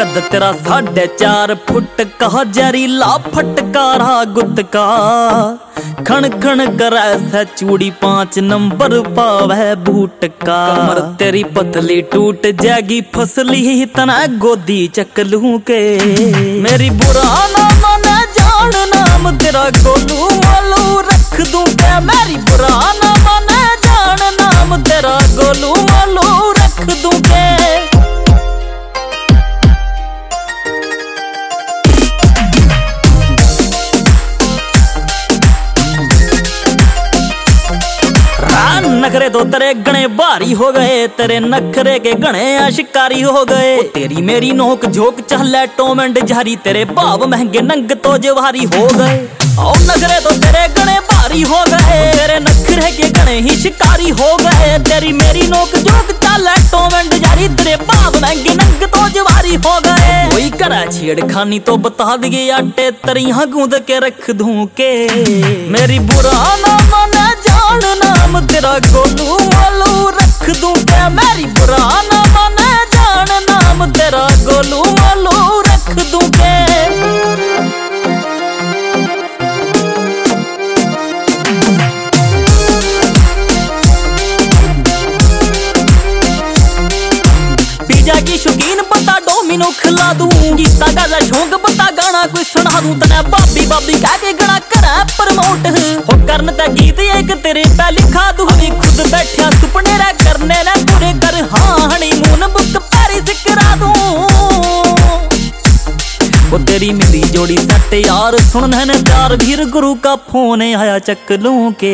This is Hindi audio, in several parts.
कद तेरा 4.5 फुट का जहरीला फटकारा गुटका खण खण करे से चूड़ी 5 नंबर पावे बूट का। कमर तेरी पतली टूट जाएगी फसली तना गोदी चकलू के। मेरी बुरा ना माने जान नाम तेरा गोलू मालू रख दूं क्या। मेरी बुरा ना माने जान नाम तेरा गोलू मालू रख दूं के। नखरे तो तेरे गणे भारी हो गए, तेरे नखरे के गणे अशिकारी हो गए। तेरी मेरी नोक झोंक चले टॉम एंड जेरी, तेरे भाव महंगे नंग तो जवारी हो गए। और नखरे तो तेरे गणे भारी हो गए, तेरे नखरे के गणे ही शिकारी हो गए। तेरी मेरी नोक झोंक चले टॉम एंड जेरी, तेरे भाव महंगे नंग तो जवारी हो गए। कोई करे छेड़खानी तो बता दिए आटे तरिया गूंद के रख दूं के। मेरी बुरा ना माने जान नाम तेरा गोलू मालू रख दूं क्या। मेरी बुरा ना माने जान नाम तेरा गोलू मालू रख दूं के। पिज्जा की शौकीन बता डोमिनो खिला दूं, गीता का शौक बता गाना कोई सुना दूं। तने बाबी बाबी कह के गाना करा प्रमोट हो करन ते गीत एक तेरे पे लिखा दूं। अभी खुद बैठा सुपने रे करने ने पूरे कर, हाँ हनीमून बुक पेरिस करा दूं। वो तेरी मेरी जोड़ी सट यार सुन है प्यार वीर गुरु का फोन आया चक लूं के।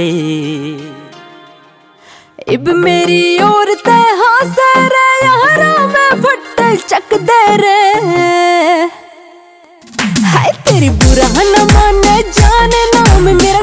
इब मेरी ओर ते हासे रे यारा मैं फटल चक दे रे। हाय तेरी बुरा न माने जाने नाम मेरा